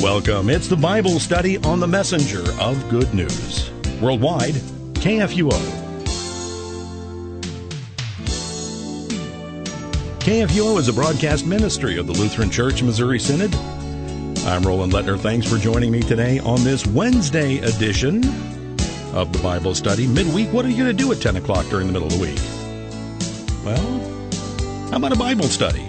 Welcome. It's the Bible study on the messenger of good news. Worldwide, KFUO. KFUO is a broadcast ministry of the Lutheran Church Missouri Synod. I'm Roland Lettner. Thanks for joining me today on this Wednesday edition of the Bible study. Midweek, what are you going to do at 10 o'clock during the middle of the week? Well, how about a Bible study?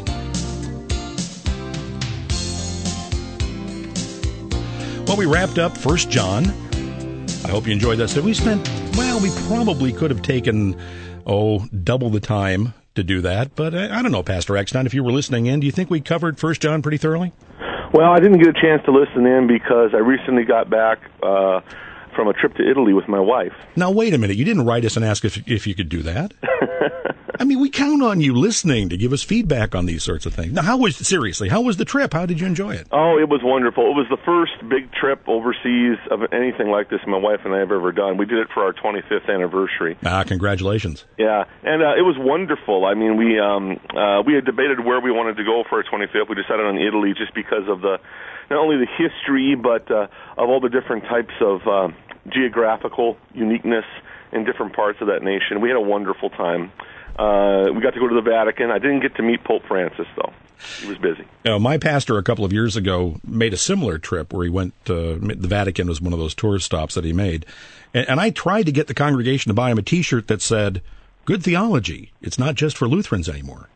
Well, we wrapped up 1 John. I hope you enjoyed that study. We probably could have taken, double the time to do that. But I don't know, Pastor Eckstein, if you were listening in, do you think we covered 1 John pretty thoroughly? Well, I didn't get a chance to listen in because I recently got back from a trip to Italy with my wife. Now, wait a minute. You didn't write us and ask if you could do that? I mean, we count on you listening to give us feedback on these sorts of things. Now, how was the trip? How did you enjoy it? Oh, it was wonderful. It was the first big trip overseas of anything like this my wife and I have ever done. We did it for our 25th anniversary. Congratulations. Yeah, and it was wonderful. I mean, we had debated where we wanted to go for our 25th. We decided on Italy just because of not only the history, but of all the different types of geographical uniqueness in different parts of that nation. We had a wonderful time. We got to go to the Vatican. I didn't get to meet Pope Francis, though. He was busy. My pastor a couple of years ago made a similar trip where he went to the Vatican was one of those tourist stops that he made. And I tried to get the congregation to buy him a T-shirt that said, "Good theology. It's not just for Lutherans anymore."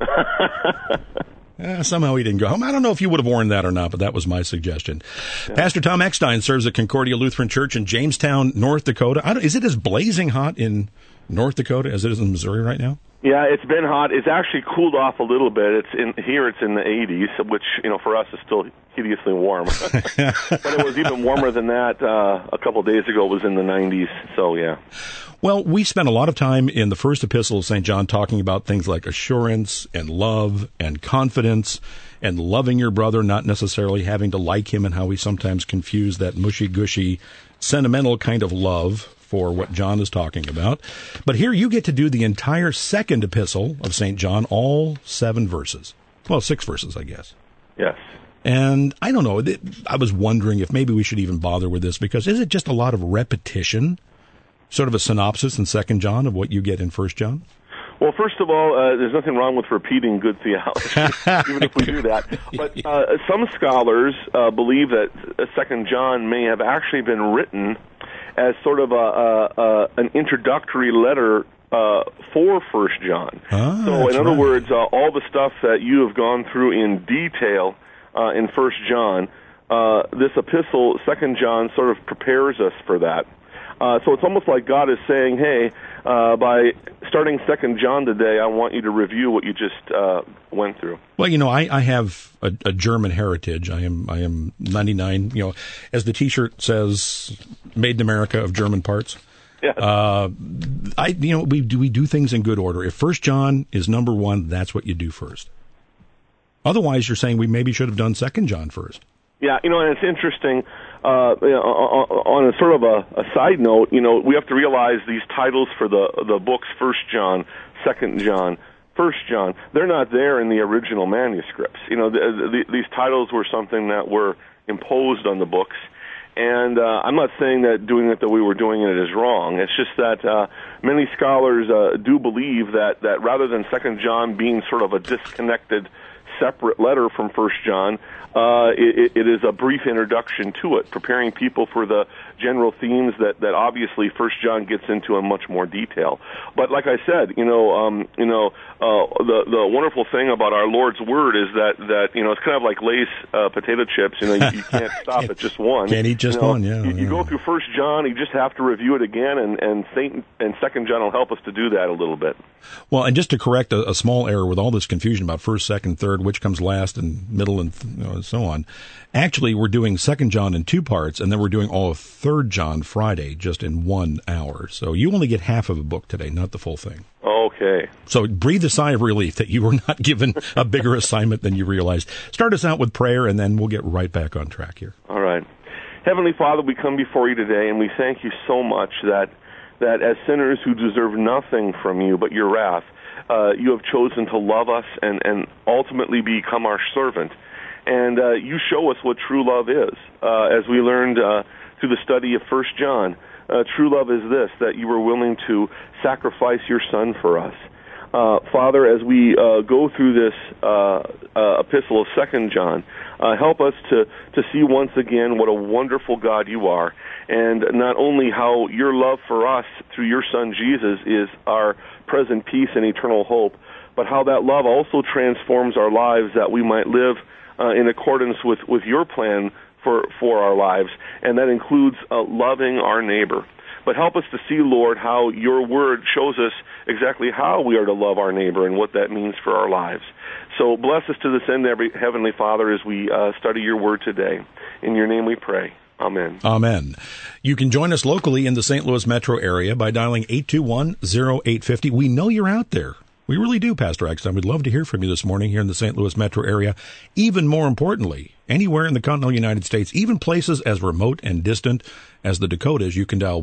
Somehow he didn't go home. I don't know if you would have worn that or not, but that was my suggestion. Yeah. Pastor Tom Eckstein serves at Concordia Lutheran Church in Jamestown, North Dakota. Is it as blazing hot in North Dakota as it is in Missouri right now? Yeah, it's been hot. It's actually cooled off a little bit. It's in the 80s, which for us is still hideously warm. But it was even warmer than that a couple of days ago. It was in the 90s. So yeah. Well, we spent a lot of time in the first epistle of St. John talking about things like assurance and love and confidence and loving your brother, not necessarily having to like him, and how we sometimes confuse that mushy-gushy, sentimental kind of love for what John is talking about. But here you get to do the entire second epistle of St. John, all 7 verses. Well, 6 verses, I guess. Yes. And I don't know, I was wondering if maybe we should even bother with this, because is it just a lot of repetition? Sort of a synopsis in 2 John of what you get in 1 John? Well, first of all, there's nothing wrong with repeating good theology, even if we do that. But some scholars believe that 2 John may have actually been written as sort of an introductory letter for 1 John. So, in other words, all the stuff that you have gone through in detail in 1 John, this epistle, 2 John, sort of prepares us for that. So it's almost like God is saying, hey, by starting 2 John today, I want you to review what you just went through. Well, I have a German heritage. I am 99, as the T-shirt says, made in America of German parts. Yeah. We do things in good order. If 1 John is number 1, that's what you do first. Otherwise, you're saying we maybe should have done 2 John first. Yeah, and it's interesting. On a sort of a side note, we have to realize these titles for the books, 1 John, 2 John, 1 John, they're not there in the original manuscripts. These titles were something that were imposed on the books. And I'm not saying that doing it the way we're doing it is wrong. It's just that many scholars do believe that rather than 2 John being sort of a disconnected, separate letter from 1 John, it is a brief introduction to it, preparing people for the general themes that obviously 1 John gets into in much more detail. But like I said, the wonderful thing about our Lord's Word is that it's kind of like Lay's potato chips. You can't stop at just one. Can't eat just one. Yeah. You go through 1 John, you just have to review it again, and 2 John will help us to do that a little bit. Well, and just to correct a small error with all this confusion about 1st, 2nd, 3rd, which comes last and middle and so on. Actually, we're doing 2 John in 2 parts, and then we're doing all of 3 John Friday just in 1 hour. So you only get half of a book today, not the full thing. Okay. So breathe a sigh of relief that you were not given a bigger assignment than you realized. Start us out with prayer, and then we'll get right back on track here. All right. Heavenly Father, we come before you today, and we thank you so much that as sinners who deserve nothing from you but your wrath, you have chosen to love us and ultimately become our servant. And you show us what true love is. As we learned through the study of 1 John, true love is this, that you were willing to sacrifice your son for us. Father, as we go through this epistle of 2 John, help us to see once again what a wonderful God you are, and not only how your love for us through your Son Jesus is our present peace and eternal hope, but how that love also transforms our lives that we might live in accordance with your plan for our lives, and that includes loving our neighbor. But help us to see, Lord, how your word shows us exactly how we are to love our neighbor and what that means for our lives. So bless us to this end, Heavenly Father, as we study your word today. In your name we pray. Amen. Amen. You can join us locally in the St. Louis metro area by dialing 821-0850. We know you're out there. We really do, Pastor Eckstein. We'd love to hear from you this morning here in the St. Louis metro area. Even more importantly, anywhere in the continental United States, even places as remote and distant as the Dakotas, you can dial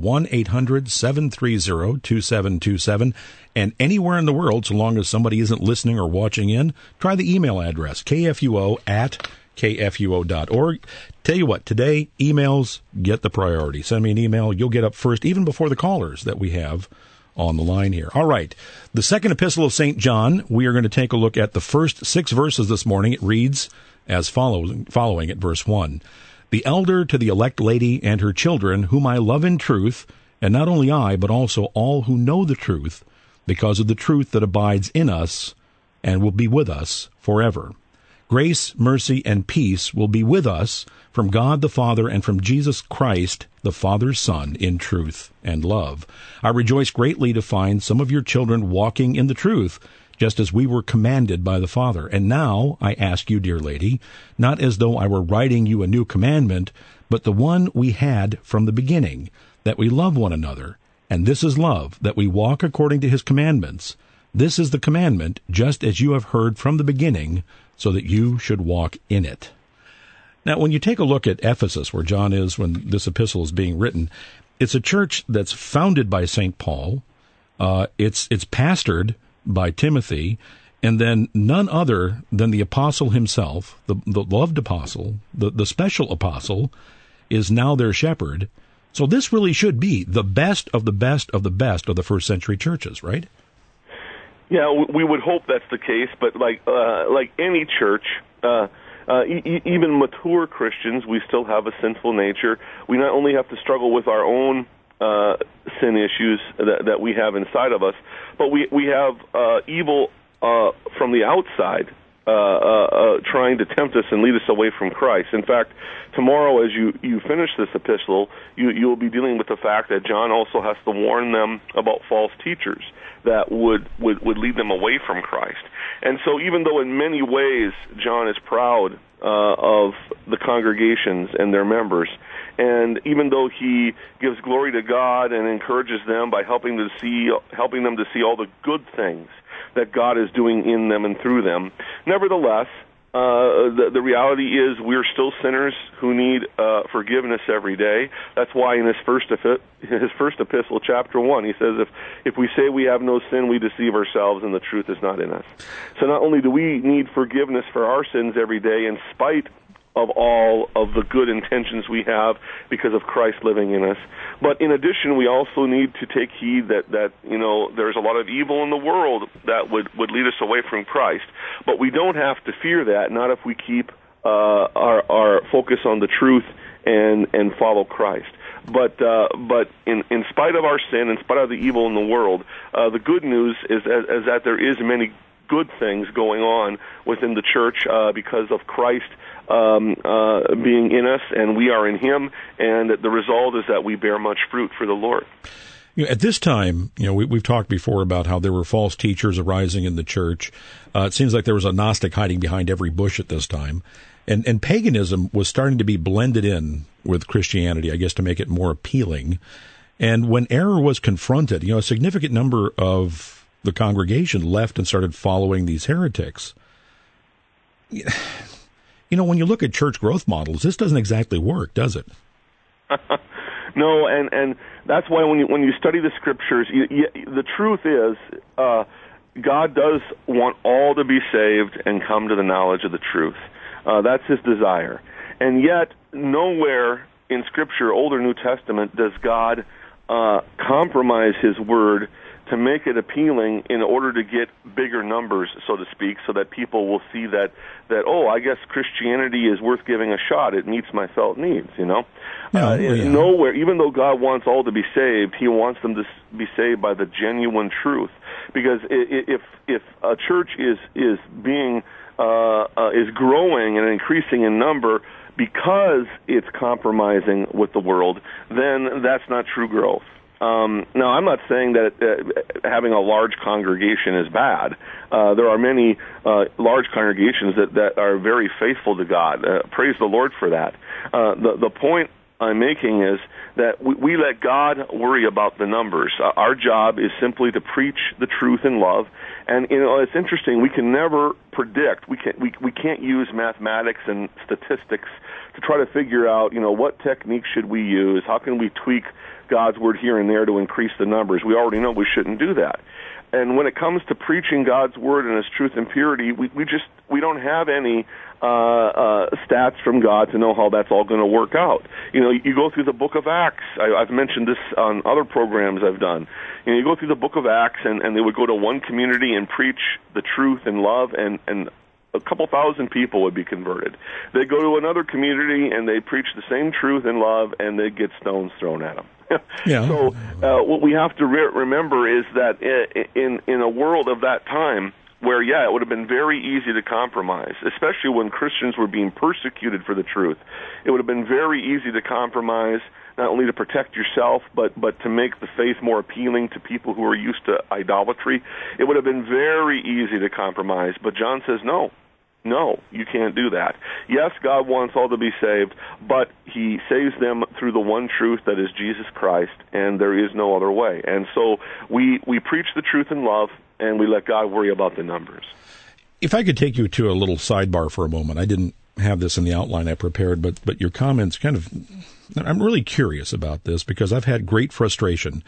1-800-730-2727. And anywhere in the world, so long as somebody isn't listening or watching in, try the email address, kfuo@kfuo.org. Tell you what, today, emails get the priority. Send me an email. You'll get up first, even before the callers that we have on the line here. All right. The second epistle of St. John, we are going to take a look at the first 6 verses this morning. It reads as following at verse 1. The elder to the elect lady and her children, whom I love in truth, and not only I, but also all who know the truth, because of the truth that abides in us and will be with us forever. Grace, mercy, and peace will be with us from God the Father and from Jesus Christ, the Father's Son, in truth and love. I rejoice greatly to find some of your children walking in the truth, just as we were commanded by the Father. And now I ask you, dear lady, not as though I were writing you a new commandment, but the one we had from the beginning, that we love one another. And this is love, that we walk according to his commandments. This is the commandment, just as you have heard from the beginning, so that you should walk in it. Now, when you take a look at Ephesus, where John is when this epistle is being written, it's a church that's founded by St. Paul. It's pastored by Timothy, and then none other than the apostle himself, the loved apostle, the special apostle, is now their shepherd. So this really should be the best of the best of the best of the first century churches, right? Yeah, we would hope that's the case, but like any church, even mature Christians, we still have a sinful nature. We not only have to struggle with our own sin issues that we have inside of us, but we have evil from the outside trying to tempt us and lead us away from Christ. In fact, tomorrow, as you finish this epistle, you'll be dealing with the fact that John also has to warn them about false teachers that would lead them away from Christ. And so even though in many ways John is proud of the congregations and their members, and even though he gives glory to God and encourages them by helping them to see all the good things that God is doing in them and through them, nevertheless, the reality is we're still sinners who need forgiveness every day. That's why in his first epistle, chapter 1, he says, if we say we have no sin, we deceive ourselves and the truth is not in us. So not only do we need forgiveness for our sins every day in spite of all of the good intentions we have because of Christ living in us, but in addition, we also need to take heed that there's a lot of evil in the world that would lead us away from Christ. But we don't have to fear that, not if we keep our focus on the truth and follow Christ. But in spite of our sin, in spite of the evil in the world, the good news is that there is many good things going on within the church because of Christ being in us, and we are in him, and the result is that we bear much fruit for the Lord. At this time, we've talked before about how there were false teachers arising in the church. It seems like there was a Gnostic hiding behind every bush at this time. And paganism was starting to be blended in with Christianity, I guess, to make it more appealing. And when error was confronted, a significant number of the congregation left and started following these heretics. When you look at church growth models, this doesn't exactly work, does it? No, and that's why when you study the Scriptures, the truth is God does want all to be saved and come to the knowledge of the truth. That's his desire. And yet, nowhere in Scripture, Old or New Testament, does God compromise his word to make it appealing in order to get bigger numbers, so to speak, so that people will see that I guess Christianity is worth giving a shot. It meets my felt needs, Nowhere, even though God wants all to be saved, he wants them to be saved by the genuine truth. Because if a church is being is growing and increasing in number because it's compromising with the world, then that's not true growth. Now, I'm not saying that having a large congregation is bad. There are many large congregations that are very faithful to God. Praise the Lord for that. The point I'm making is that we let God worry about the numbers. Our job is simply to preach the truth in love. And it's interesting. We can never predict. We can't use mathematics and statistics to try to figure out what technique should we use. How can we tweak God's word here and there to increase the numbers? We already know we shouldn't do that. And when it comes to preaching God's word and its truth and purity, we don't have any stats from God to know how that's all going to work out. You go through the book of Acts. I've mentioned this on other programs I've done. You go through the book of Acts, and they would go to one community and preach the truth and love, and a couple thousand people would be converted. They go to another community and they preach the same truth and love, and they get stones thrown at them. Yeah. So what we have to remember is that in a world of that time, where, it would have been very easy to compromise, especially when Christians were being persecuted for the truth. It would have been very easy to compromise, not only to protect yourself, but to make the faith more appealing to people who are used to idolatry. It would have been very easy to compromise, but John says no. No, you can't do that. Yes, God wants all to be saved, but he saves them through the one truth that is Jesus Christ, and there is no other way. And so we preach the truth in love, and we let God worry about the numbers. If I could take you to a little sidebar for a moment. I didn't have this in the outline I prepared, but your comments I'm really curious about this because I've had great frustration.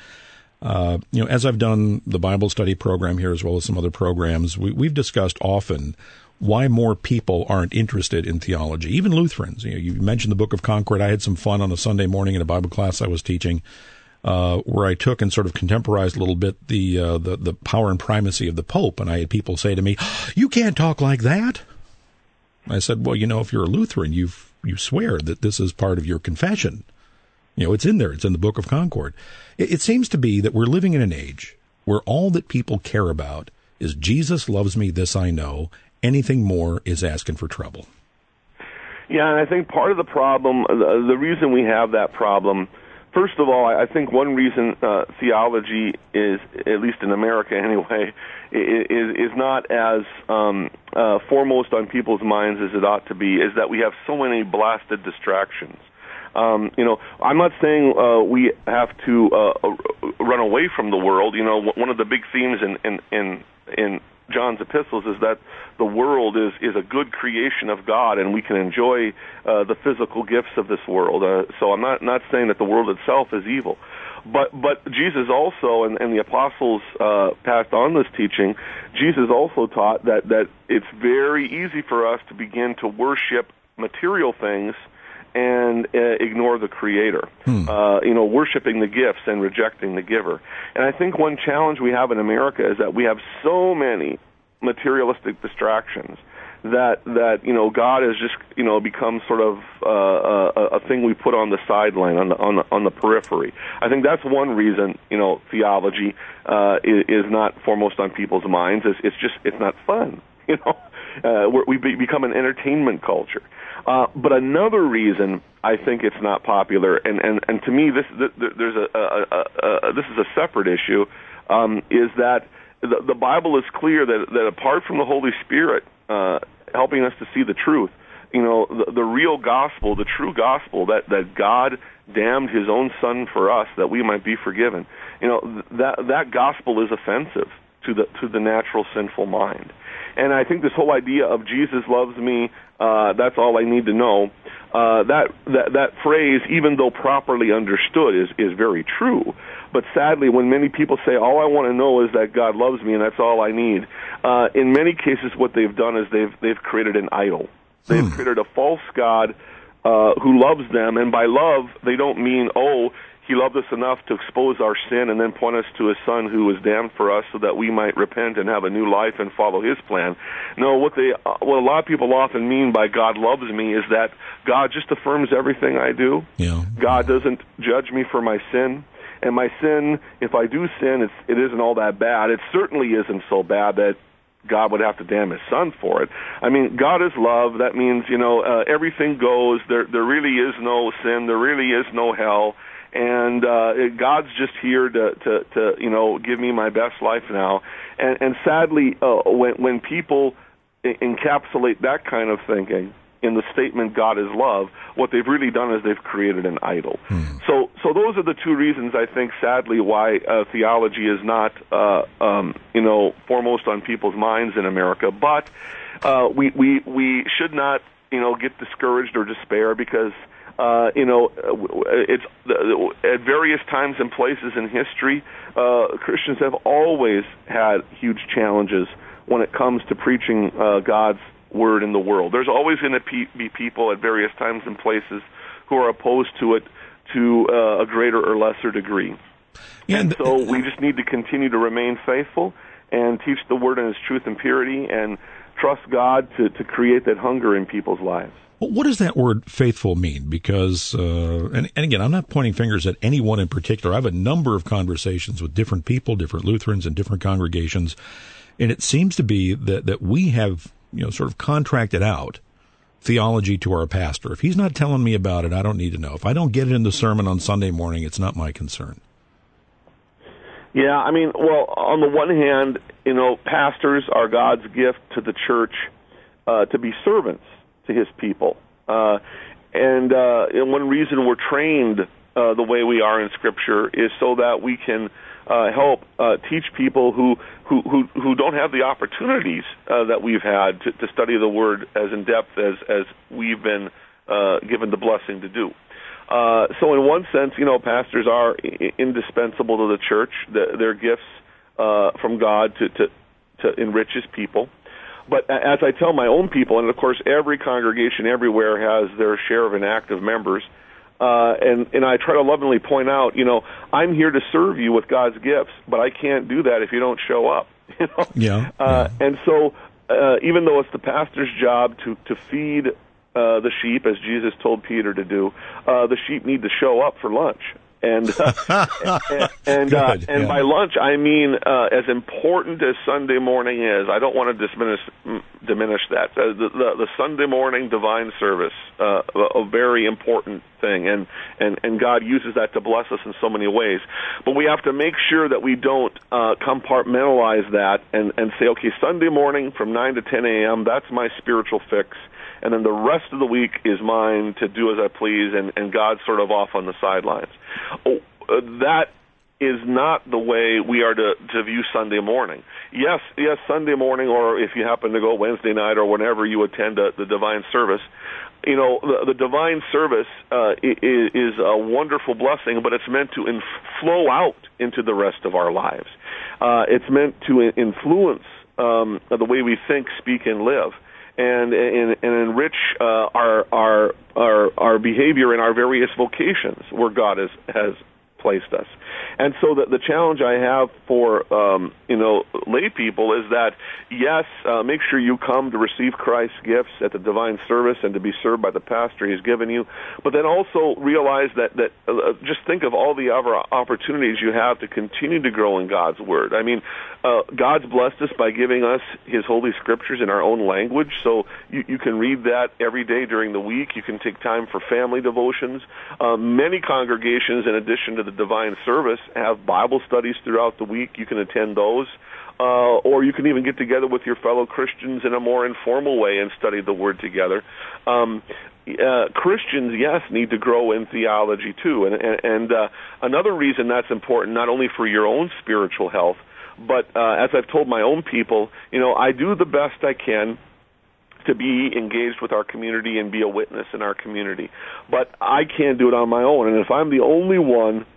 As I've done the Bible study program here as well as some other programs, we've discussed often why more people aren't interested in theology, even Lutherans. You mentioned the Book of Concord. I had some fun on a Sunday morning in a Bible class I was teaching, where I took and sort of contemporized a little bit the power and primacy of the Pope, and I had people say to me, "You can't talk like that." I said, "Well, if you're a Lutheran, you swear that this is part of your confession. It's in there. It's in the Book of Concord." It seems to be that we're living in an age where all that people care about is Jesus loves me, this I know. Anything more is asking for trouble. Yeah, and I think part of the problem, the reason we have that problem, first of all, I think one reason theology is, at least in America anyway, is not as foremost on people's minds as it ought to be, is that we have so many blasted distractions. I'm not saying we have to run away from the world. One of the big themes in John's epistles is that the world is a good creation of God, and we can enjoy the physical gifts of this world. So I'm not saying that the world itself is evil. But Jesus also, and the apostles passed on this teaching, Jesus also taught that it's very easy for us to begin to worship material things and ignore the Creator, worshiping the gifts and rejecting the giver. And I think one challenge we have in America is that we have so many materialistic distractions that God has just become sort of a thing we put on the sideline, on the periphery. I think that's one reason theology is not foremost on people's minds. It's not fun. We become an entertainment culture. But another reason I think it's not popular, and to me this is a separate issue, is that the Bible is clear that apart from the Holy Spirit helping us to see the truth, the real gospel, the true gospel, that God damned His own Son for us that we might be forgiven, that gospel is offensive to the natural sinful mind. And I think this whole idea of Jesus loves me, that's all I need to know, that phrase, even though properly understood, is very true. But sadly, when many people say, all I want to know is that God loves me and that's all I need, in many cases what they've done is they've created an idol. They've created a false God who loves them, and by love, they don't mean, he loved us enough to expose our sin and then point us to his Son who was damned for us so that we might repent and have a new life and follow his plan. No, what a lot of people often mean by God loves me is that God just affirms everything I do. Yeah. God doesn't judge me for my sin. And my sin, if I do sin, it isn't all that bad. It certainly isn't so bad that God would have to damn his Son for it. I mean, God is love. That means, everything goes. There really is no sin. There really is no hell. And God's just here to give me my best life now. And sadly, when people encapsulate that kind of thinking in the statement "God is love," what they've really done is they've created an idol. So those are the two reasons, I think, sadly, why theology is not foremost on people's minds in America. But we should not get discouraged or despair, because it's at various times and places in history, Christians have always had huge challenges when it comes to preaching God's word in the world. There's always going to be people at various times and places who are opposed to it to a greater or lesser degree. Yeah, and so we just need to continue to remain faithful and teach the word in its truth and purity, and trust God to create that hunger in people's lives. Well, what does that word faithful mean? Because, and again, I'm not pointing fingers at anyone in particular. I have a number of conversations with different people, different Lutherans and different congregations, and it seems to be that we have, sort of contracted out theology to our pastor. If he's not telling me about it, I don't need to know. If I don't get it in the sermon on Sunday morning, it's not my concern. Yeah, I mean, well, on the one hand, pastors are God's gift to the church to be servants to his people. And one reason we're trained the way we are in Scripture is so that we can help teach people who don't have the opportunities that we've had to study the Word as in depth as we've been given the blessing to do. So in one sense, pastors are indispensable to the church. They're gifts from God to enrich his people. But as I tell my own people, and of course every congregation everywhere has their share of inactive members, and I try to lovingly point out, I'm here to serve you with God's gifts, but I can't do that if you don't show up. Yeah. And so even though it's the pastor's job to feed the sheep, as Jesus told Peter to do, the sheep need to show up for lunch. And by lunch, I mean as important as Sunday morning is. I don't want to diminish that. The Sunday morning divine service, a very important thing, and God uses that to bless us in so many ways. But we have to make sure that we don't compartmentalize that and say, okay, Sunday morning from 9 to 10 a.m., that's my spiritual fix. And then the rest of the week is mine to do as I please, and God's sort of off on the sidelines. That is not the way we are to view Sunday morning. Yes, Sunday morning, or if you happen to go Wednesday night or whenever you attend the divine service, the divine service is a wonderful blessing, but it's meant to flow out into the rest of our lives. It's meant to influence the way we think, speak, and live, and enrich our behavior in our various vocations where God has placed us. And so the challenge I have for lay people is that, yes, make sure you come to receive Christ's gifts at the divine service and to be served by the pastor he's given you, but then also realize that just think of all the other opportunities you have to continue to grow in God's Word. I mean, God's blessed us by giving us his Holy Scriptures in our own language, so you can read that every day during the week. You can take time for family devotions. Many congregations, in addition to the divine service, have Bible studies throughout the week. You can attend those. Or you can even get together with your fellow Christians in a more informal way and study the Word together. Christians, yes, need to grow in theology too. And another reason that's important, not only for your own spiritual health, but as I've told my own people, I do the best I can to be engaged with our community and be a witness in our community. But I can't do it on my own. And if I'm the only one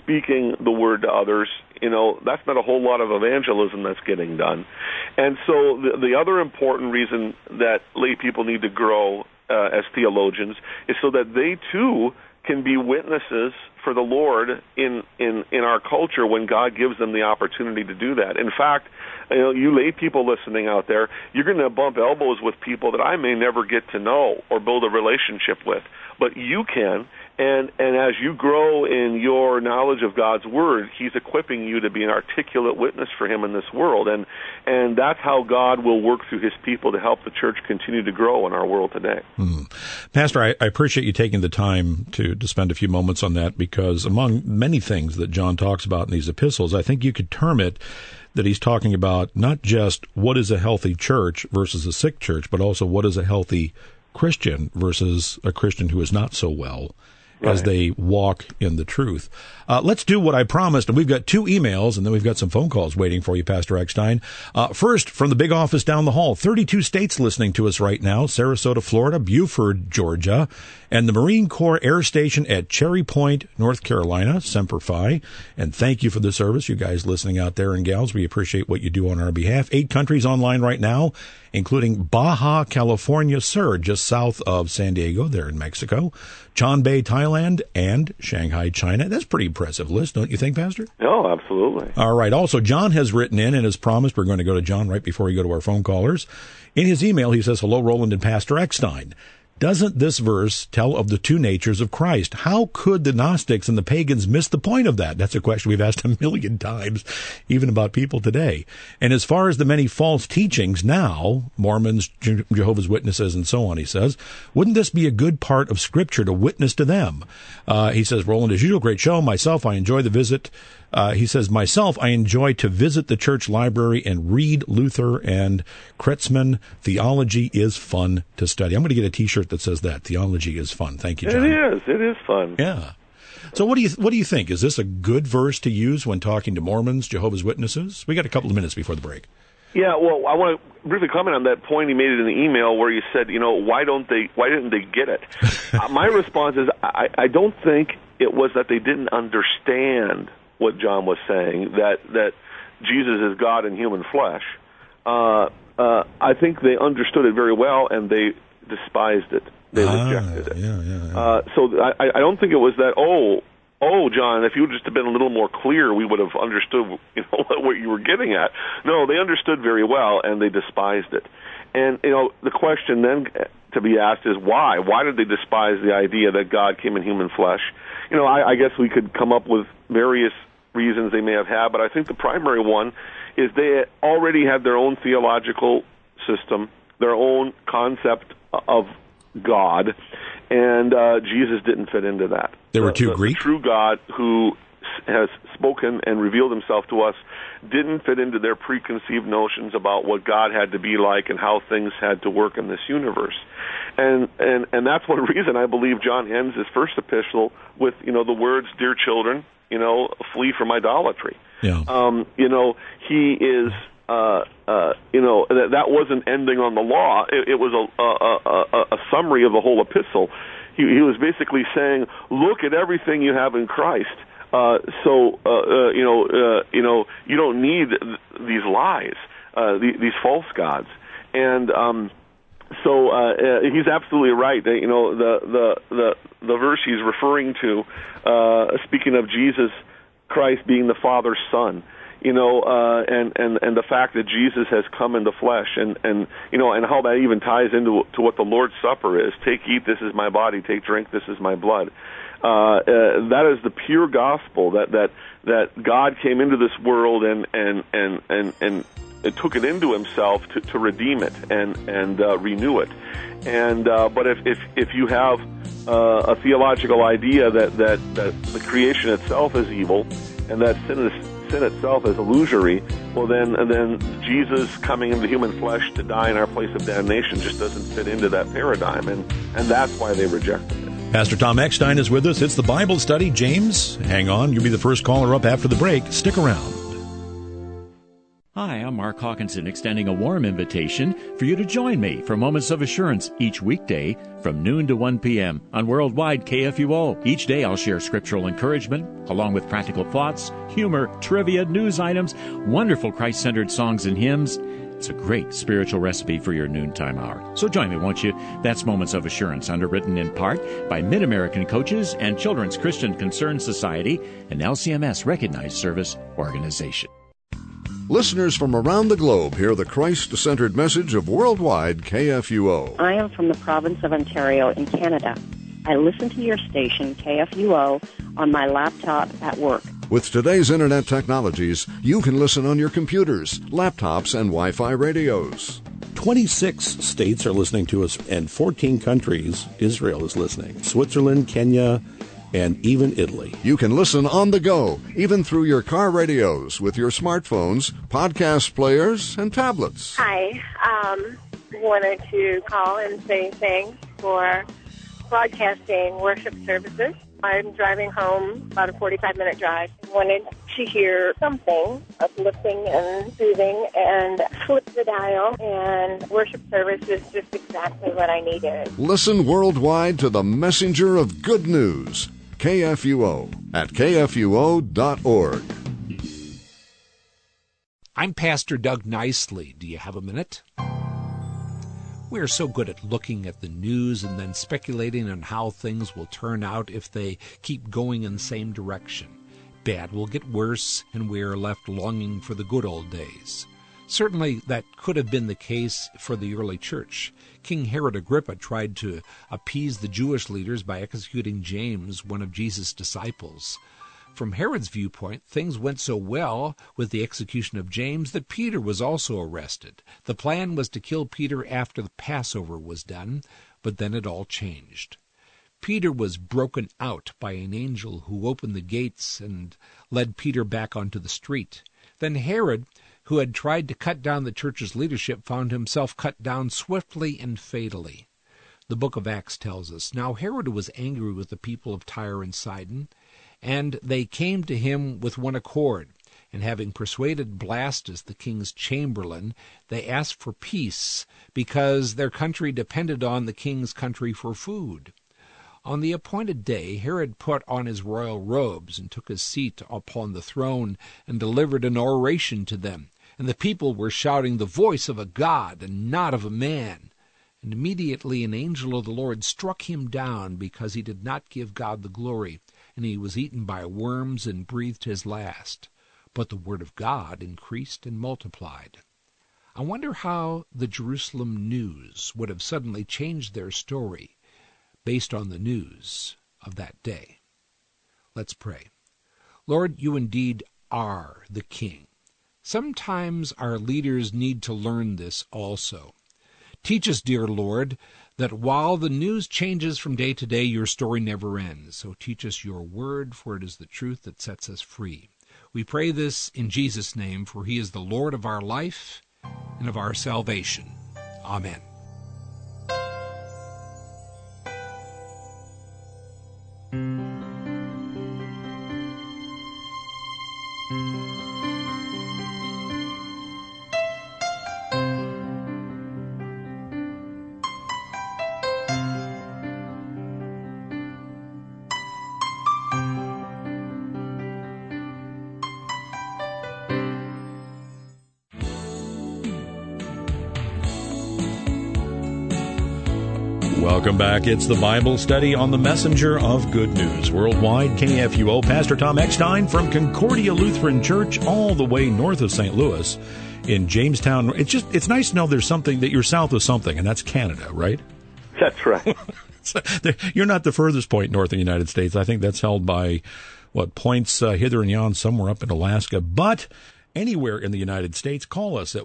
speaking the word to others, that's not a whole lot of evangelism that's getting done. And so the other important reason that lay people need to grow as theologians is so that they too can be witnesses for the Lord in our culture when God gives them the opportunity to do that. In fact, you lay people listening out there, you're going to bump elbows with people that I may never get to know or build a relationship with, but you can. And as you grow in your knowledge of God's Word, He's equipping you to be an articulate witness for Him in this world. And that's how God will work through His people to help the church continue to grow in our world today. Pastor, I appreciate you taking the time to spend a few moments on that, because among many things that John talks about in these epistles, I think you could term it that he's talking about not just what is a healthy church versus a sick church, but also what is a healthy Christian versus a Christian who is not so well. Right. As they walk in the truth. Let's do what I promised, and we've got 2 emails, and then we've got some phone calls waiting for you, Pastor Eckstein. First, from the big office down the hall, 32 states listening to us right now: Sarasota, Florida, Buford, Georgia, and the Marine Corps Air Station at Cherry Point, North Carolina, Semper Fi. And thank you for the service, you guys listening out there and gals. We appreciate what you do on our behalf. 8 countries online right now, including Baja California Sur, just south of San Diego, there in Mexico, Chanbei, Thailand, and Shanghai, China. That's a pretty impressive list, don't you think, Pastor? Oh, absolutely. All right. Also, John has written in and has promised, we're going to go to John right before we go to our phone callers. In his email, he says, "Hello, Roland and Pastor Eckstein. Doesn't this verse tell of the 2 natures of Christ? How could the Gnostics and the pagans miss the point of that?" That's a question we've asked 1,000,000 times, even about people today. And as far as the many false teachings now, Mormons, Jehovah's Witnesses, and so on, he says, wouldn't this be a good part of Scripture to witness to them? He says, "Roland, as usual, great show. Myself, I enjoy the visit." He says, "Myself, I enjoy to visit the church library and read Luther and Kretzmann. Theology is fun to study." I'm going to get a T-shirt that says that. Theology is fun. Thank you, John. It is fun. Yeah. So what do you think? Is this a good verse to use when talking to Mormons, Jehovah's Witnesses? We got a couple of minutes before the break. Yeah, well, I want to briefly comment on that point he made in the email where he said, why didn't they get it? My response is, I don't think it was that they didn't understand what John was saying, that Jesus is God in human flesh. I think they understood it very well, and they despised it. They rejected it. Yeah. So I don't think it was that, John, if you would just have been a little more clear, we would have understood what you were getting at. No, they understood very well, and they despised it. And, the question then to be asked is why? Why did they despise the idea that God came in human flesh? I guess we could come up with various reasons they may have had, but I think the primary one is they already had their own theological system, their own concept of God, and Jesus didn't fit into that. They were too Greek? The true God who has spoken and revealed himself to us didn't fit into their preconceived notions about what God had to be like and how things had to work in this universe. And that's one reason I believe John ends his first epistle with, the words, "Dear children, flee from idolatry." Yeah. He is, that wasn't ending on the law. It was a summary of the whole epistle. He was basically saying, look at everything you have in Christ. You don't need these lies, these false gods. And, he's absolutely right. The verse he's referring to, speaking of Jesus Christ being the Father's Son, and the fact that Jesus has come in the flesh, and how that even ties into what the Lord's Supper is. Take, eat, this is my body. Take, drink, this is my blood. That is the pure gospel that God came into this world and took it into himself to redeem it and renew it. But if you have a theological idea that the creation itself is evil and that sin itself is illusory, well then Jesus coming into human flesh to die in our place of damnation just doesn't fit into that paradigm, and that's why they rejected it. Pastor Tom Eckstein is with us. It's the Bible Study. James, hang on. You'll be the first caller up after the break. Stick around. Hi, I'm Mark Hawkinson, extending a warm invitation for you to join me for Moments of Assurance each weekday from noon to 1 p.m. on Worldwide KFUO. Each day I'll share scriptural encouragement, along with practical thoughts, humor, trivia, news items, wonderful Christ-centered songs and hymns. It's a great spiritual recipe for your noontime hour. So join me, won't you? That's Moments of Assurance, underwritten in part by Mid-American Coaches and Children's Christian Concern Society, an LCMS-recognized service organization. Listeners from around the globe hear the Christ-centered message of Worldwide KFUO. I am from the province of Ontario in Canada. I listen to your station, KFUO, on my laptop at work. With today's internet technologies, you can listen on your computers, laptops, and Wi-Fi radios. 26 states are listening to us, and 14 countries, Israel is listening. Switzerland, Kenya, and even Italy. You can listen on the go, even through your car radios, with your smartphones, podcast players, and tablets. Hi. Wanted to call and say thanks for broadcasting worship services. I'm driving home, about a 45-minute drive. Wanted to hear something uplifting and soothing, and flipped the dial, and worship service is just exactly what I needed. Listen worldwide to the messenger of good news, KFUO, at kfuo.org. I'm Pastor Doug Nicely. Do you have a minute? We're so good at looking at the news and then speculating on how things will turn out if they keep going in the same direction. Bad will get worse, and we are left longing for the good old days. Certainly that could have been the case for the early church. King Herod Agrippa tried to appease the Jewish leaders by executing James, one of Jesus' disciples. From Herod's viewpoint, things went so well with the execution of James that Peter was also arrested. The plan was to kill Peter after the Passover was done, but then it all changed. Peter was broken out by an angel who opened the gates and led Peter back onto the street. Then Herod, who had tried to cut down the church's leadership, found himself cut down swiftly and fatally. The book of Acts tells us, "Now Herod was angry with the people of Tyre and Sidon, and they came to him with one accord. And having persuaded Blastus, the king's chamberlain, they asked for peace, because their country depended on the king's country for food. On the appointed day, Herod put on his royal robes and took his seat upon the throne and delivered an oration to them. And the people were shouting, 'The voice of a god and not of a man.' And immediately an angel of the Lord struck him down, because he did not give God the glory, and he was eaten by worms and breathed his last. But the word of God increased and multiplied." I wonder how the Jerusalem News would have suddenly changed their story based on the news of that day. Let's pray. Lord, you indeed are the King. Sometimes our leaders need to learn this also. Teach us, dear Lord, that while the news changes from day to day, your story never ends. So teach us your word, for it is the truth that sets us free. We pray this in Jesus' name, for he is the Lord of our life and of our salvation. Amen. Welcome back. It's the Bible study on the Messenger of Good News, Worldwide KFUO. Pastor Tom Eckstein from Concordia Lutheran Church, all the way north of St. Louis in Jamestown. It's nice to know there's something, that you're south of something, and that's Canada, right? That's right. You're not the furthest point north of the United States. I think that's held by, points hither and yon, somewhere up in Alaska. But anywhere in the United States, call us at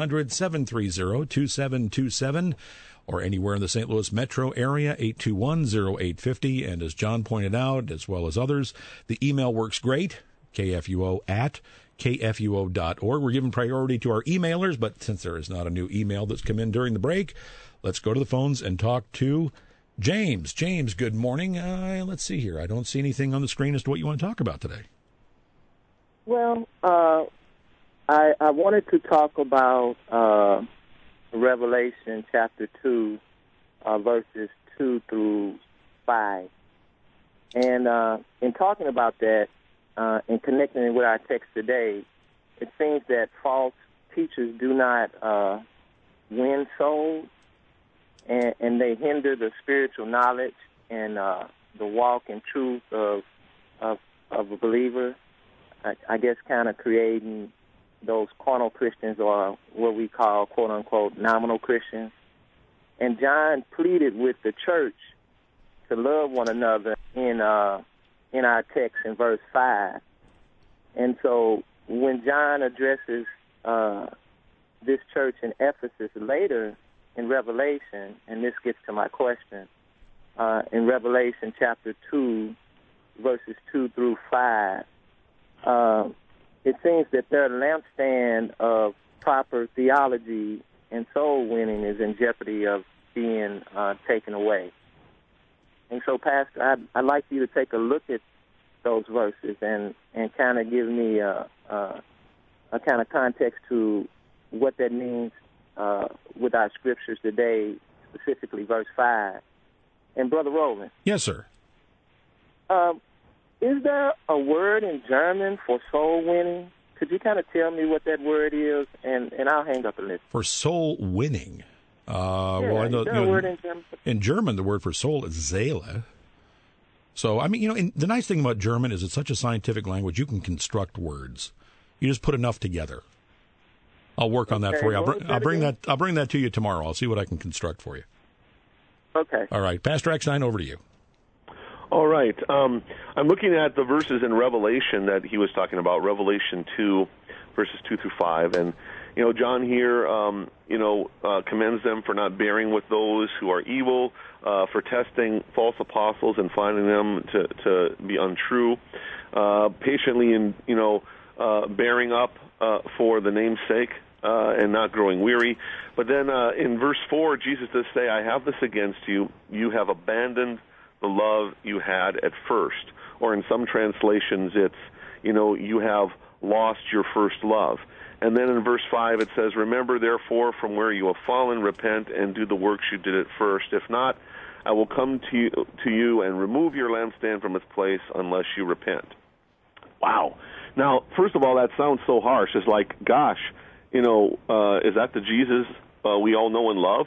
1-800-730-2727. or anywhere in the St. Louis metro area, 821-0850. And as John pointed out, as well as others, the email works great, kfuo@kfuo.org. We're giving priority to our emailers, but since there is not a new email that's come in during the break, let's go to the phones and talk to James. James, good morning. Let's see here. I don't see anything on the screen as to what you want to talk about today. Well, I wanted to talk about Revelation chapter 2, verses 2 through 5. And in talking about that, and connecting it with our text today, it seems that false teachers do not win souls, and they hinder the spiritual knowledge and the walk in truth of a believer. I guess kind of creating those carnal Christians, or what we call, quote-unquote, nominal Christians. And John pleaded with the church to love one another in our text in verse 5. And so when John addresses this church in Ephesus later in Revelation, and this gets to my question, in Revelation chapter 2, verses 2 through 5, it seems that their lampstand of proper theology and soul winning is in jeopardy of being taken away. And so, Pastor, I'd like you to take a look at those verses and kind of give me a kind of context to what that means with our scriptures today, specifically verse 5. And Brother Roland. Yes, sir. Is there a word in German for soul winning? Could you kind of tell me what that word is? And I'll hang up and listen. For soul winning? Is there a word in German? In German, the word for soul is Seele. So, I mean, and the nice thing about German is it's such a scientific language, you can construct words. You just put enough together. I'll work on that for you. I'll bring that to you tomorrow. I'll see what I can construct for you. Okay. All right. Pastor Eckstein, over to you. All right. I'm looking at the verses in Revelation that he was talking about, Revelation 2, verses 2 through 5. And, John here, commends them for not bearing with those who are evil, for testing false apostles and finding them to be untrue, patiently bearing up for the name's sake, and not growing weary. But then in verse 4, Jesus does say, I have this against you. You have abandoned the love you had at first. Or in some translations, it's, you have lost your first love. And then in verse 5, it says, remember, therefore, from where you have fallen, repent and do the works you did at first. If not, I will come to you and remove your lampstand from its place unless you repent. Wow. Now, first of all, that sounds so harsh. It's like, gosh, is that the Jesus we all know and love?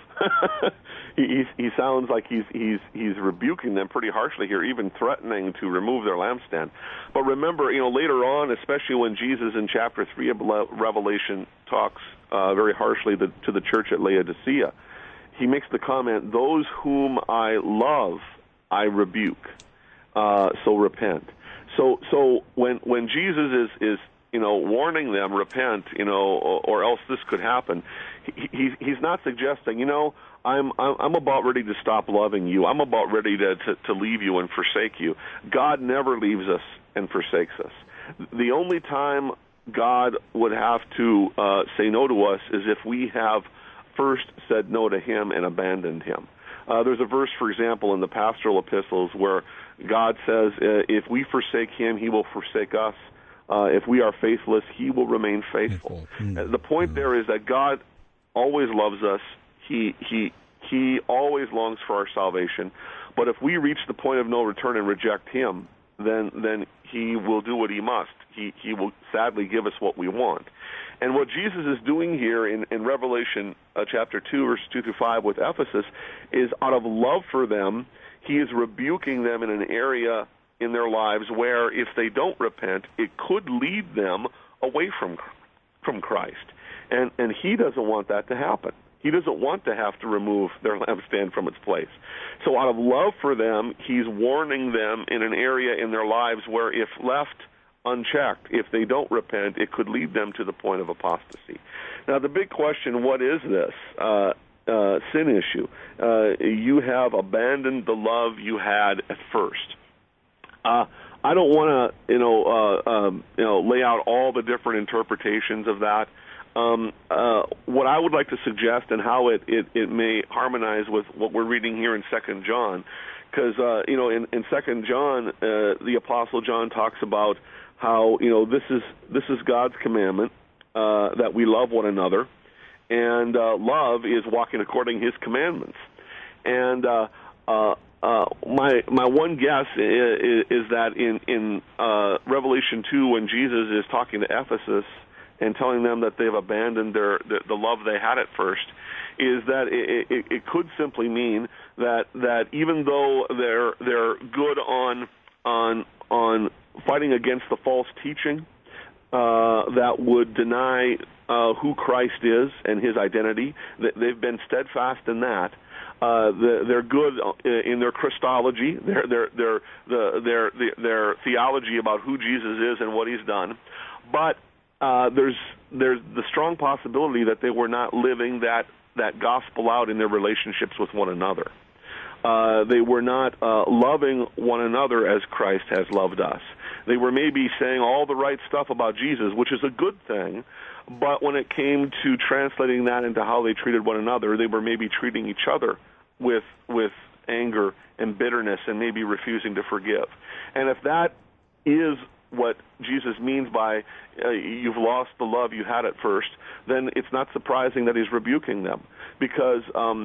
He sounds like he's rebuking them pretty harshly here, even threatening to remove their lampstand. But remember, later on, especially when Jesus in chapter 3 of Revelation talks very harshly to the church at Laodicea, he makes the comment, those whom I love, I rebuke. So repent. So when Jesus is warning them, repent, or else this could happen, he's not suggesting, I'm about ready to stop loving you. I'm about ready to leave you and forsake you. God never leaves us and forsakes us. The only time God would have to say no to us is if we have first said no to him and abandoned him. There's a verse, for example, in the pastoral epistles where God says, if we forsake him, he will forsake us. If we are faithless, he will remain faithful. The point there is that God always loves us. He always longs for our salvation. But if we reach the point of no return and reject him, then he will do what he must. He will sadly give us what we want. And what Jesus is doing here in Revelation chapter 2, verses 2 through 5 with Ephesus is out of love for them, he is rebuking them in an area in their lives where if they don't repent, it could lead them away from Christ. And he doesn't want that to happen. He doesn't want to have to remove their lampstand from its place. So out of love for them, he's warning them in an area in their lives where if left unchecked, if they don't repent, it could lead them to the point of apostasy. Now, the big question, what is this sin issue? You have abandoned the love you had at first. I don't want to, lay out all the different interpretations of that. What I would like to suggest and how it may harmonize with what we're reading here in 2 John, because, in 2 John, the Apostle John talks about how, this is God's commandment, that we love one another, and love is walking according to His commandments. And my one guess is that in Revelation 2, when Jesus is talking to Ephesus and telling them that they've abandoned the love they had at first, is that it could simply mean that even though they're good on fighting against the false teaching that would deny who Christ is and His identity, that they've been steadfast in that. They're good in their Christology, their theology about who Jesus is and what He's done, but there's the strong possibility that they were not living that gospel out in their relationships with one another. They were not loving one another as Christ has loved us. They were maybe saying all the right stuff about Jesus, which is a good thing, but when it came to translating that into how they treated one another, they were maybe treating each other with anger and bitterness and maybe refusing to forgive. And if that is what Jesus means by you've lost the love you had at first, then it's not surprising that He's rebuking them, because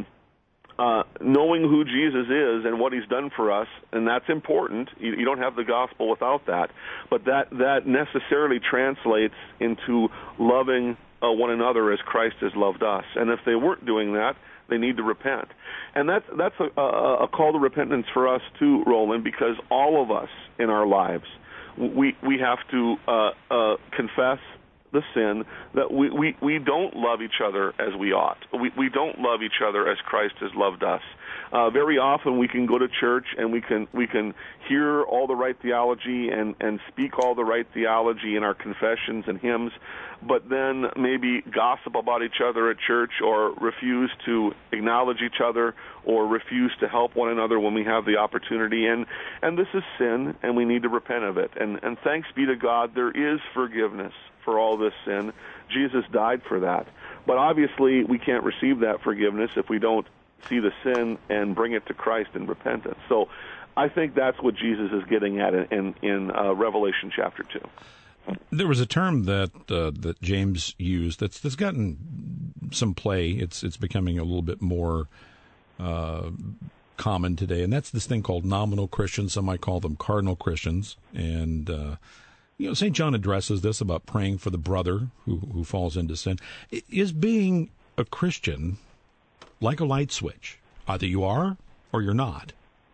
knowing who Jesus is and what He's done for us, and that's important. You don't have the gospel without that, but that necessarily translates into loving one another as Christ has loved us. And if they weren't doing that, they need to repent. And that's a call to repentance for us too, Roland, because all of us in our lives, we have to confess the sin that we don't love each other as we ought. We don't love each other as Christ has loved us. Very often we can go to church and we can hear all the right theology and speak all the right theology in our confessions and hymns, but then maybe gossip about each other at church, or refuse to acknowledge each other, or refuse to help one another when we have the opportunity. And this is sin, and we need to repent of it. And thanks be to God, there is forgiveness for all this sin. Jesus died for that. But obviously we can't receive that forgiveness if we don't see the sin and bring it to Christ in repentance. So I think that's what Jesus is getting at in Revelation chapter 2. There was a term that James used that's gotten some play. It's becoming a little bit more common today, and that's this thing called nominal Christians. Some might call them cardinal Christians. And St. John addresses this about praying for the brother who falls into sin. Is being a Christian like a light switch? Either you are or you're not.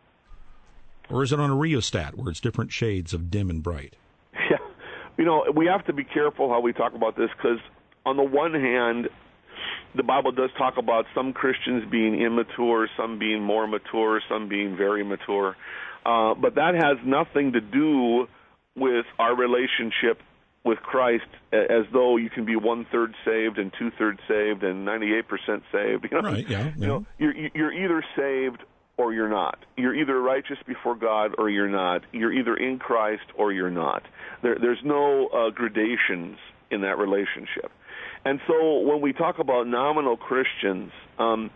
Or is it on a rheostat where it's different shades of dim and bright? Yeah. We have to be careful how we talk about this, because on the one hand, the Bible does talk about some Christians being immature, some being more mature, some being very mature. But that has nothing to do with our relationship with Christ, as though you can be 1/3 saved and 2/3 saved and 98% saved. Right, yeah. You're either saved or you're not. You're either righteous before God or you're not. You're either in Christ or you're not. There's no gradations in that relationship. And so when we talk about nominal Christians, to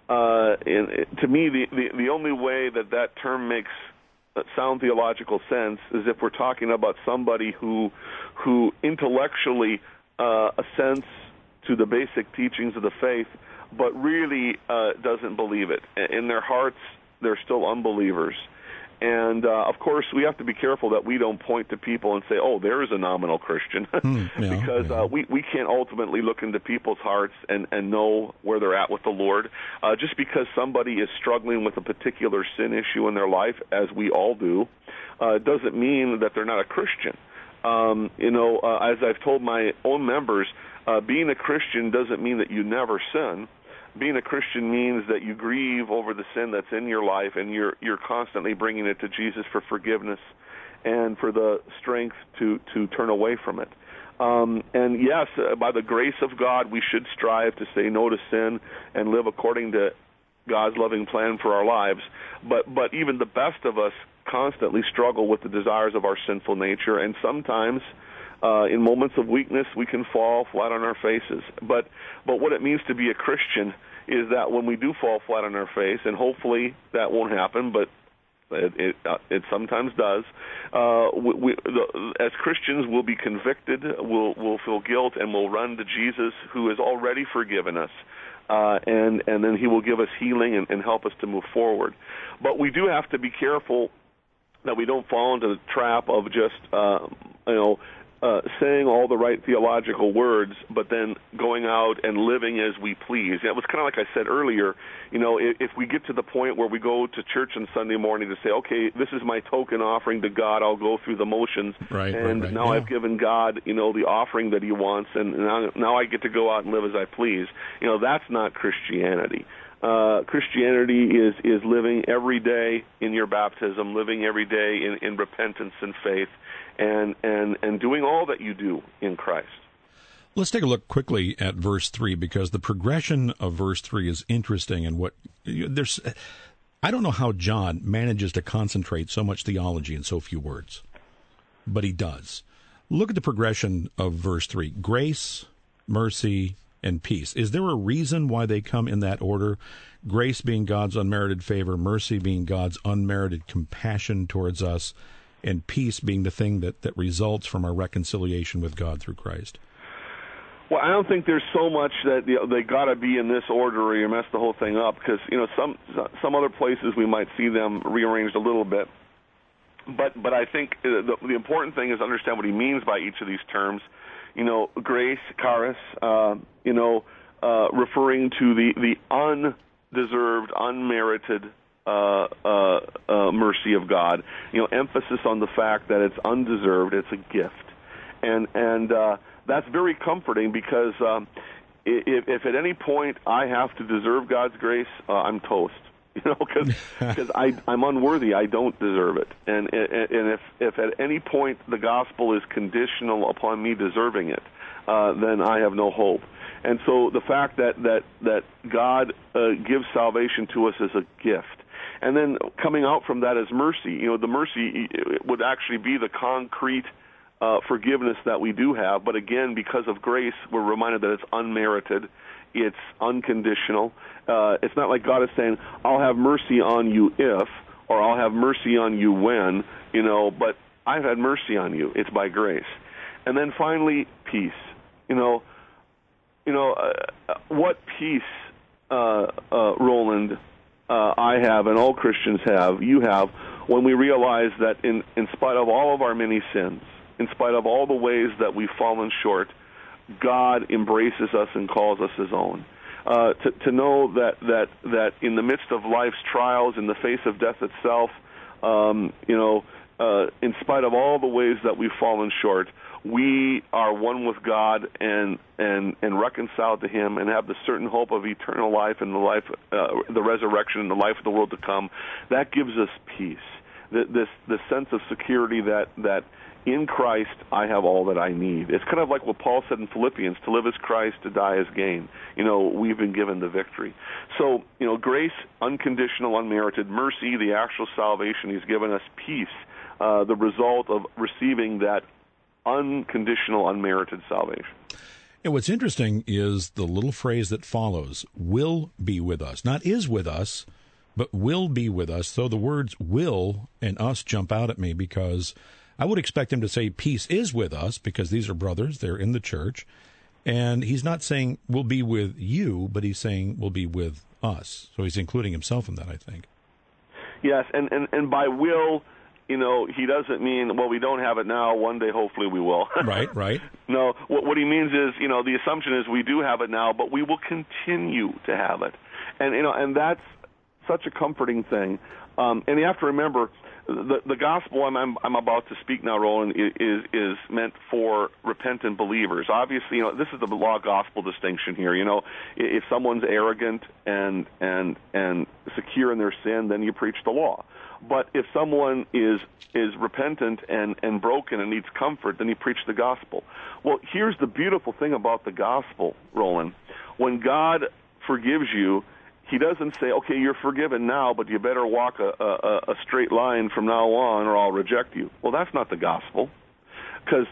me, the only way that term makes sound theological sense is if we're talking about somebody who intellectually assents to the basic teachings of the faith, but really doesn't believe it. In their hearts, they're still unbelievers. And, of course, we have to be careful that we don't point to people and say, oh, there is a nominal Christian, because we can't ultimately look into people's hearts and know where they're at with the Lord. Just because somebody is struggling with a particular sin issue in their life, as we all do, doesn't mean that they're not a Christian. As I've told my own members, being a Christian doesn't mean that you never sin. Being a Christian means that you grieve over the sin that's in your life, and you're constantly bringing it to Jesus for forgiveness and for the strength to turn away from it. And yes, by the grace of God, we should strive to say no to sin and live according to God's loving plan for our lives. But even the best of us constantly struggle with the desires of our sinful nature, and sometimes in moments of weakness, we can fall flat on our faces. But what it means to be a Christian is that when we do fall flat on our face, and hopefully that won't happen, but It sometimes does. As Christians, we'll be convicted, we'll feel guilt, and we'll run to Jesus, who has already forgiven us. And then he will give us healing and help us to move forward. But we do have to be careful that we don't fall into the trap of just, saying all the right theological words, but then going out and living as we please. It was kind of like I said earlier, if we get to the point where we go to church on Sunday morning to say, okay, this is my token offering to God, I'll go through the motions, right. I've given God, the offering that he wants, and now I get to go out and live as I please. That's not Christianity. Christianity is living every day in your baptism, living every day in repentance and faith, and doing all that you do in Christ. Let's take a look quickly at verse 3, because the progression of verse 3 is interesting. And I don't know how John manages to concentrate so much theology in so few words, but he does. Look at the progression of verse 3. Grace, mercy, and peace. Is there a reason why they come in that order? Grace being God's unmerited favor, mercy being God's unmerited compassion towards us, and peace being the thing that results from our reconciliation with God through Christ. Well, I don't think there's so much that they got to be in this order or you mess the whole thing up, because some other places we might see them rearranged a little bit. But I think the important thing is to understand what he means by each of these terms. Grace, charis, referring to the undeserved, unmerited mercy of God. Emphasis on the fact that it's undeserved, it's a gift, and that's very comforting, because if at any point I have to deserve God's grace, I'm toast. Because I'm unworthy, I don't deserve it, and if at any point the gospel is conditional upon me deserving it, then I have no hope. And so the fact that God gives salvation to us as a gift, and then coming out from that is mercy. The mercy would actually be the concrete forgiveness that we do have. But again, because of grace, we're reminded that it's unmerited, it's unconditional. It's not like God is saying, I'll have mercy on you if, or I'll have mercy on you when, but I've had mercy on you. It's by grace. And then finally, peace. What peace, Roland, I have, and all Christians have, you have, when we realize that in spite of all of our many sins, in spite of all the ways that we've fallen short, God embraces us and calls us his own. To know that in the midst of life's trials, in the face of death itself, in spite of all the ways that we've fallen short, we are one with God and reconciled to him, and have the certain hope of eternal life and the resurrection and the life of the world to come. That gives us peace. This sense of security that in Christ I have all that I need. It's kind of like what Paul said in Philippians, to live as Christ, to die as gain. We've been given the victory. So, grace, unconditional, unmerited, mercy, the actual salvation. He's given us peace, the result of receiving that unconditional, unmerited salvation. And what's interesting is the little phrase that follows, will be with us. Not is with us, but will be with us. So the words will and us jump out at me, because I would expect him to say peace is with us, because these are brothers, they're in the church. And he's not saying will be with you, but he's saying will be with us. So he's including himself in that, I think. Yes, and by will, he doesn't mean, well, we don't have it now, one day hopefully we will. Right. No, what he means is, the assumption is we do have it now, but we will continue to have it. And that's such a comforting thing. And you have to remember, the gospel I'm about to speak now, Roland, is meant for repentant believers. Obviously, this is the law gospel distinction here. If someone's arrogant and secure in their sin, then you preach the law. But if someone is repentant and broken and needs comfort, then you preach the gospel. Well, here's the beautiful thing about the gospel, Roland. When God forgives you, he doesn't say, okay, you're forgiven now, but you better walk a straight line from now on or I'll reject you. Well, that's not the gospel. Because,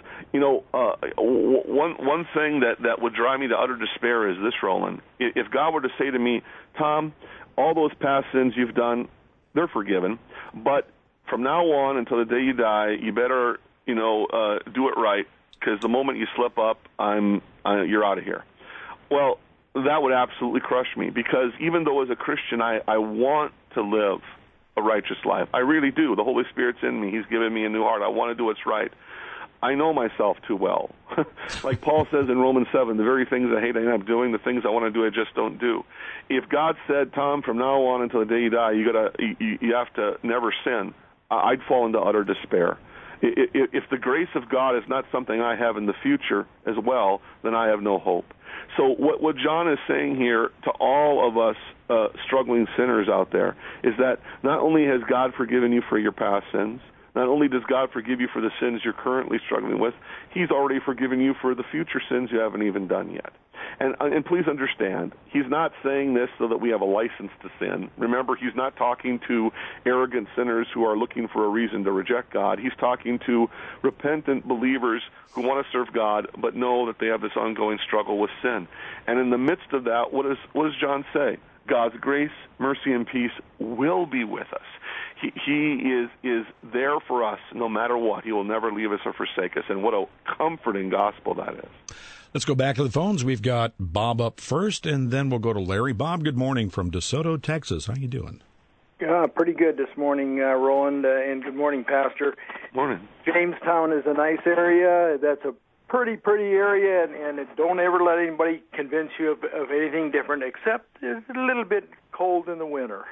one thing that would drive me to utter despair is this, Roland. If God were to say to me, Tom, all those past sins you've done, they're forgiven. But from now on until the day you die, you better, do it right, because the moment you slip up, you're out of here. Well, that would absolutely crush me, because even though as a Christian I want to live a righteous life, I really do. The Holy Spirit's in me. He's given me a new heart. I want to do what's right. I know myself too well. Like Paul says in Romans 7, the very things I hate I end up doing, the things I want to do I just don't do. If God said, Tom, from now on until the day you die, you have to never sin, I'd fall into utter despair. If the grace of God is not something I have in the future as well, then I have no hope. So what John is saying here to all of us struggling sinners out there is that not only has God forgiven you for your past sins, not only does God forgive you for the sins you're currently struggling with, He's already forgiven you for the future sins you haven't even done yet. And please understand, He's not saying this so that we have a license to sin. Remember, He's not talking to arrogant sinners who are looking for a reason to reject God. He's talking to repentant believers who want to serve God but know that they have this ongoing struggle with sin. And in the midst of that, what does John say? God's grace, mercy, and peace will be with us. He is there for us no matter what. He will never leave us or forsake us. And what a comforting gospel that is. Let's go back to the phones. We've got Bob up first, and then we'll go to Larry. Bob, good morning from DeSoto, Texas. How you doing? Pretty good this morning, Roland, and good morning, Pastor. Morning. Jamestown is a nice area. That's a pretty area, and don't ever let anybody convince you of anything different, except it's a little bit cold in the winter.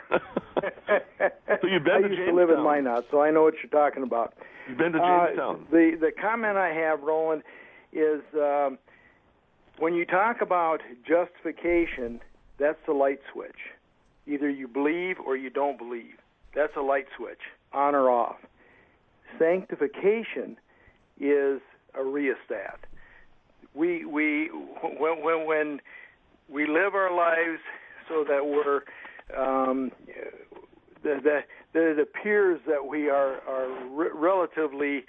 So you've been I to used Jamestown? to live in Minot, so I know what you're talking about. You've been to Jamestown? The comment I have, Roland, is when you talk about justification, that's the light switch. Either you believe or you don't believe. That's a light switch, on or off. Sanctification is a rheostat. When we live our lives so that we're that it appears that we are relatively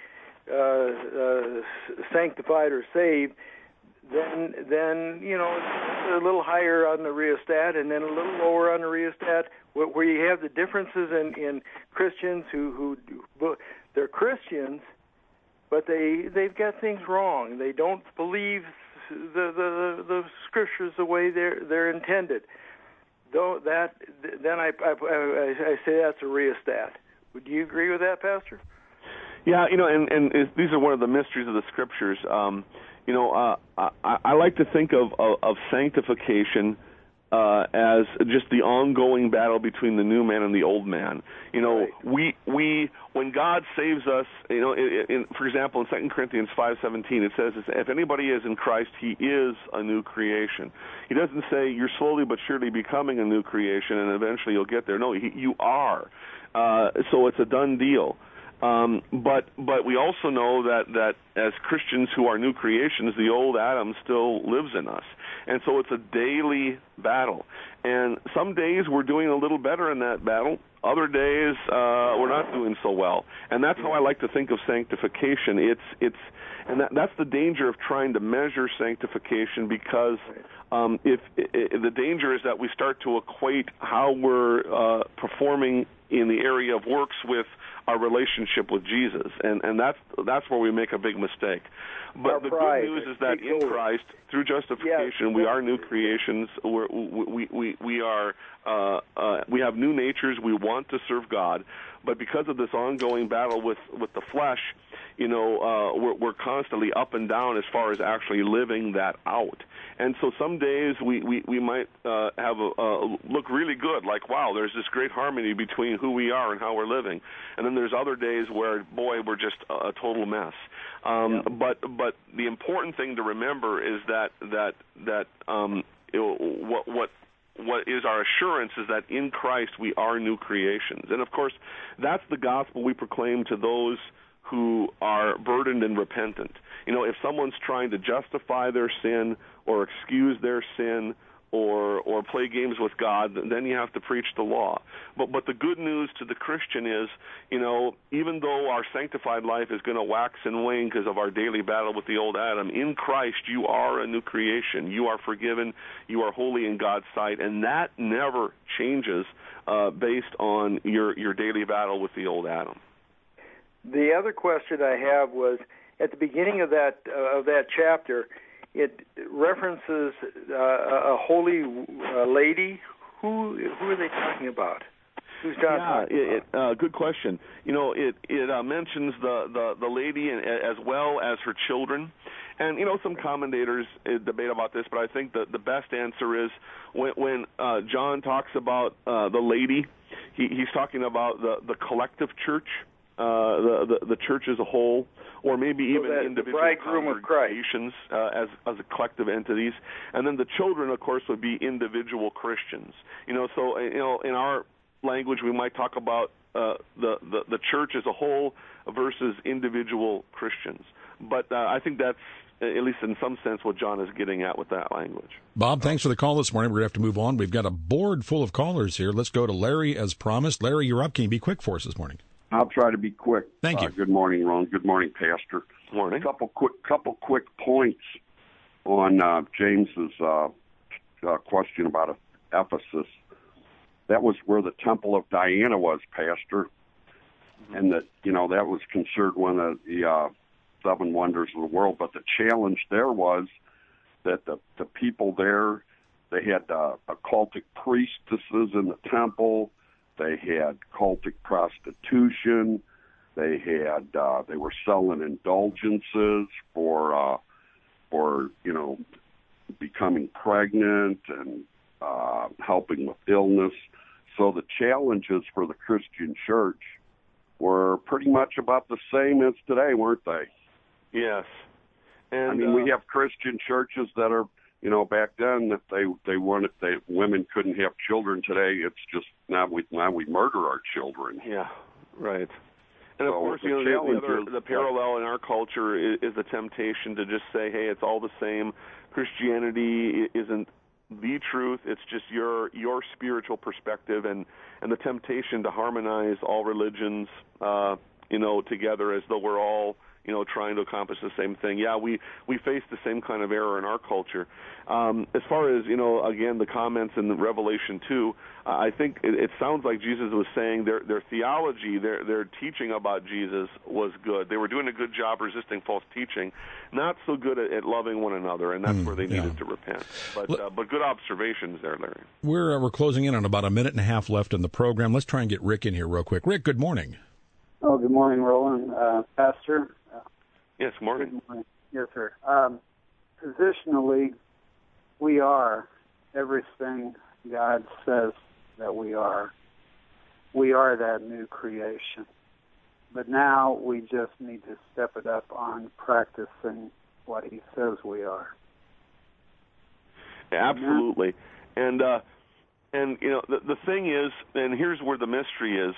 sanctified or saved, then it's a little higher on the rheostat and then a little lower on the rheostat, where you have the differences in Christians who they're Christians, but they've got things wrong. They don't believe the scriptures the way they're intended. Then I say that's a rheostat. Would you agree with that, Pastor? Yeah, and these are one of the mysteries of the scriptures. I like to think of sanctification as just the ongoing battle between the new man and the old man. Right. We when God saves us, for example, in 2 Corinthians 5:17, it says, if anybody is in Christ, he is a new creation. He doesn't say you're slowly but surely becoming a new creation and eventually you'll get there. No, you are. So it's a done deal. But we also know that as Christians who are new creations, the old Adam still lives in us. And so it's a daily battle. And some days we're doing a little better in that battle. Other days we're not doing so well. And that's how I like to think of sanctification. And that's the danger of trying to measure sanctification, because if the danger is that we start to equate how we're performing in the area of works with our relationship with Jesus, and that's where we make a big mistake. But the good news is that in Christ, through justification, we are new creations. We have new natures. We want to serve God, but because of this ongoing battle with the flesh, we're constantly up and down as far as actually living that out. And so some days we might have look really good, like, wow, there's this great harmony between who we are and how we're living. And then there's other days where, boy, we're just a total mess. But the important thing to remember is that what is our assurance is that in Christ we are new creations. And of course, that's the gospel we proclaim to those who are burdened and repentant. If someone's trying to justify their sin or excuse their sin or play games with God, then you have to preach the law. But the good news to the Christian is, even though our sanctified life is going to wax and wane because of our daily battle with the old Adam, in Christ you are a new creation. You are forgiven. You are holy in God's sight, and that never changes based on your daily battle with the old Adam. The other question I have was, at the beginning of that chapter, it references a holy lady. Who are they talking about? Who's John talking about? Good question. It mentions the lady as well as her children. And, some commentators debate about this, but I think the best answer is when John talks about the lady, he's talking about the collective church, the church as a whole, or maybe even individual congregations as a collective entities. And then the children, of course, would be individual Christians. So in our language, we might talk about the church as a whole versus individual Christians. But I think that's, at least in some sense, what John is getting at with that language. Bob, thanks for the call this morning. We're going to have to move on. We've got a board full of callers here. Let's go to Larry as promised. Larry, you're up. Can you be quick for us this morning? I'll try to be quick. Thank you. Good morning, Ron. Good morning, Pastor. Good morning. Couple quick points on James's question about Ephesus. That was where the Temple of Diana was, Pastor, and that was considered one of the 7 wonders of the world. But the challenge there was that the people there, they had occultic priestesses in the temple. They had cultic prostitution. They were selling indulgences for becoming pregnant and helping with illness. So the challenges for the Christian church were pretty much about the same as today, weren't they? Yes. And we have Christian churches that are, back then that women couldn't have children. Today, it's just now we murder our children. Yeah, right. And of course, the parallel in our culture is the temptation to just say, hey, it's all the same. Christianity isn't the truth. It's just your spiritual perspective, and the temptation to harmonize all religions, together as though we're all, trying to accomplish the same thing. Yeah, we face the same kind of error in our culture. As far as, again, the comments in Revelation 2, I think it sounds like Jesus was saying their theology, their teaching about Jesus was good. They were doing a good job resisting false teaching, not so good at loving one another, and that's where they needed to repent. But good observations there, Larry. We're closing in on about a minute and a half left in the program. Let's try and get Rick in here real quick. Rick, good morning. Oh, good morning, Roland. Pastor? Yes, morning. Good morning. Yes, sir. Positionally, we are everything God says that we are. We are that new creation. But now we just need to step it up on practicing what He says we are. Absolutely. And the thing is, and here's where the mystery is,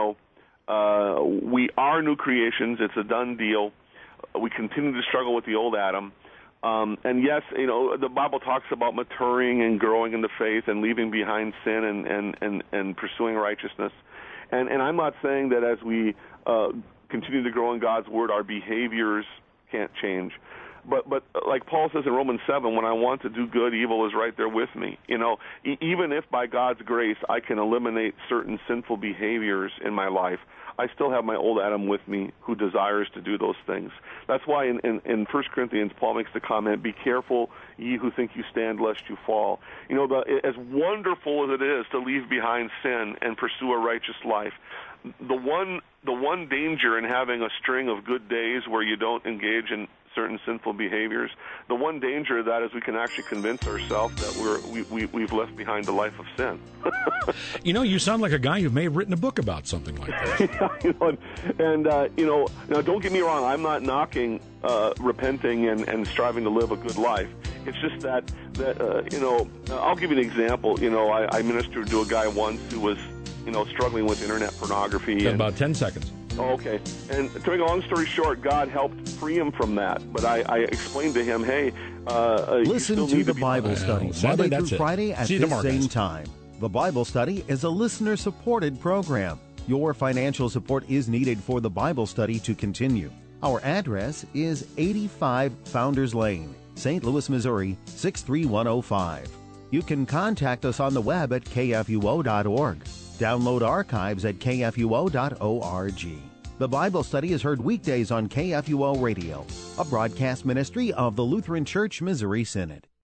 we are new creations. It's a done deal. We continue to struggle with the old Adam. And yes, the Bible talks about maturing and growing in the faith and leaving behind sin and pursuing righteousness. And I'm not saying that as we continue to grow in God's Word, our behaviors can't change. But like Paul says in Romans 7, when I want to do good, evil is right there with me. Even if by God's grace I can eliminate certain sinful behaviors in my life, I still have my old Adam with me who desires to do those things. That's why in 1 Corinthians, Paul makes the comment, be careful, ye who think you stand, lest you fall. As wonderful as it is to leave behind sin and pursue a righteous life, the one danger in having a string of good days where you don't engage in certain sinful behaviors, the one danger of that is we can actually convince ourselves that we've left behind a life of sin. You sound like a guy who may have written a book about something like that. Now don't get me wrong, I'm not knocking repenting and striving to live a good life. It's just that I'll give you an example. I ministered to a guy once who was struggling with internet pornography. About 10 seconds. Oh, okay. And to make a long story short, God helped free him from that. But I explained to him, hey, listen to the Bible study Monday through Friday at this same time. The Bible study is a listener-supported program. Your financial support is needed for the Bible study to continue. Our address is 85 Founders Lane, St. Louis, Missouri, 63105. You can contact us on the web at kfuo.org. Download archives at kfuo.org. The Bible study is heard weekdays on KFUO Radio, a broadcast ministry of the Lutheran Church Missouri Synod.